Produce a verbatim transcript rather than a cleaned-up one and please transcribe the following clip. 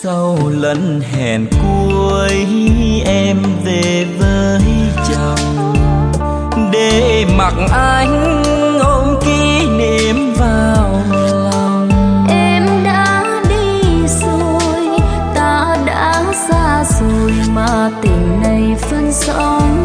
Sau lần hẹn cuối em về với chồng, để mặc anh ôm kỷ niệm vào lòng. Em đã đi rồi, ta đã xa rồi, mà tình này phân sóng